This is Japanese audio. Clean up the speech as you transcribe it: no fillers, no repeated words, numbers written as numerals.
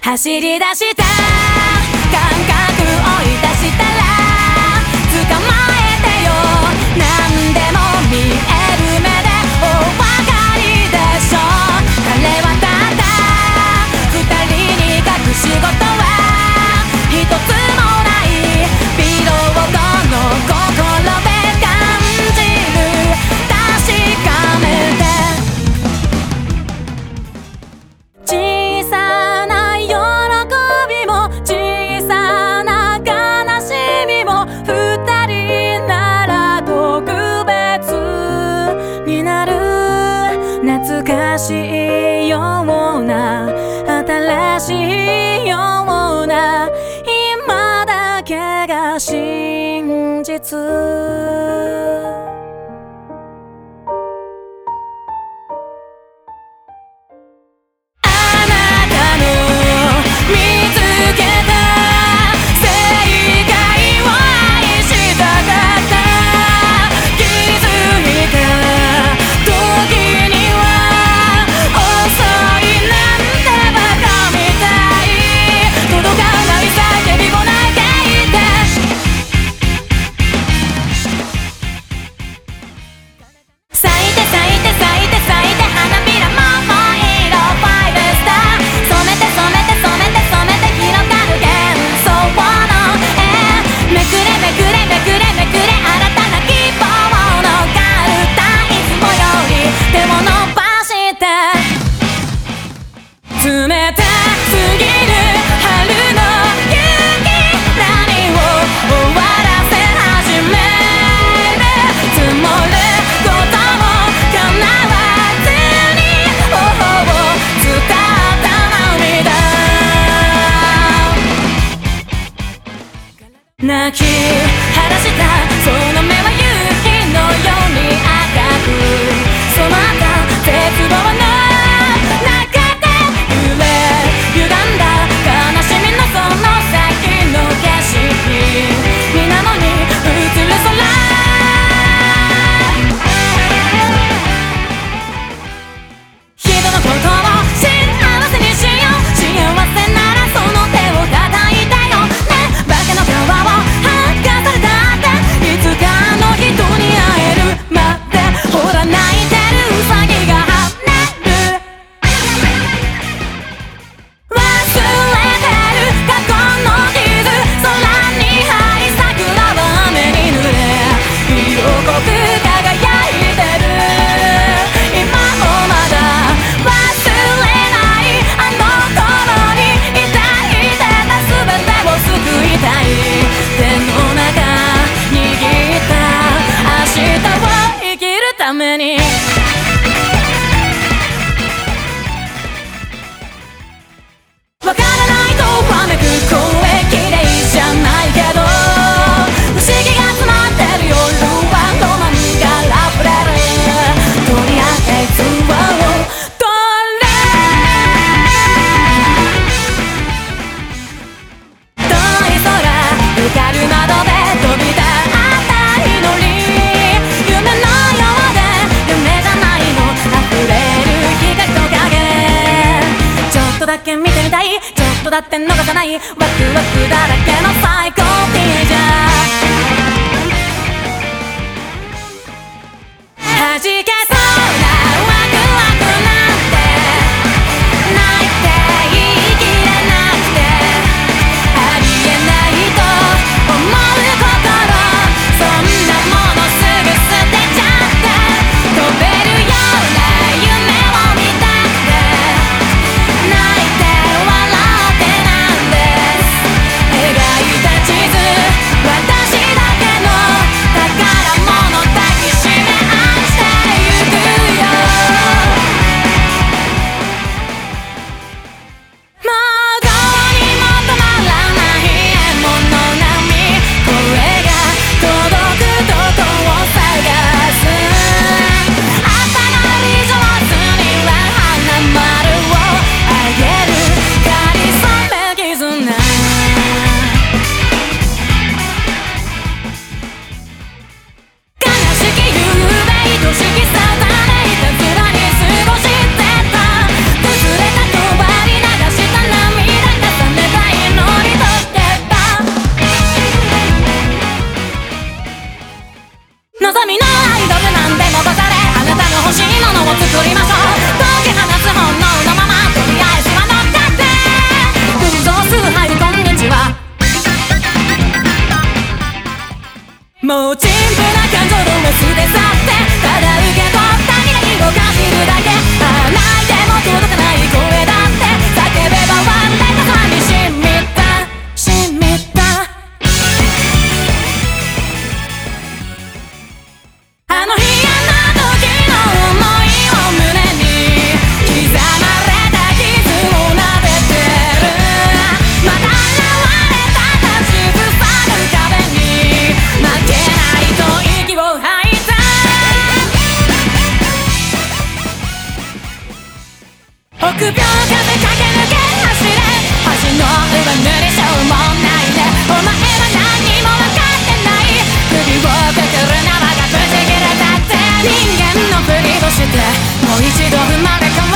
走り出した感覚追い出したら捕まえてよ。何でも見える目でお分かりでしょ。彼はただ二人に隠し事は一つもない。ビロードの心で感じる確かめて。小さな喜びも小さな悲しみも二人なら特別になる。懐かしいような新しいような今だけが真実。泣き晴らしたその目は夕日のように赤く染まった絶望の中で揺れ歪んだ悲しみのその先の景色水面に映る空。人のことを幸せにしよう。幸せならその手を叩いてよね。バカの皮を剥がされたっていつかの人に会えるまで。ほら泣いてるウサギが跳ねる。忘れてる過去の傷。空に這い桜は雨に濡れ色濃く輝いてる。今もまだ忘れないあの頃に抱いてた全てを救いたい。手の中握った明日を生きるために。わからないとわめく声綺麗じゃないけど不思議が詰まってる夜はロマンが溢れる。とりあえずは取れ遠い空光る窓で飛び立った祈り。夢のようで夢じゃないの溢れる光と影。ちょっとだけ見てみたいちょっとだって逃さないワクワクだらけの最高 DJ。 弾けそうなワクワクなんて泣いて言い切れなくてありえないと思う心。そんなものすぐ捨てちゃって飛べるような夢を見たって泣いて笑ってなんです描いた地図。私だけの宝物抱きしめ愛してゆくよ。 臆病風駆け抜け走れ橋の上塗りしょうもないねお前は何にも分かってない首をくくる縄がぶち切れたって人間のふりをしてもう一度生まれ変わ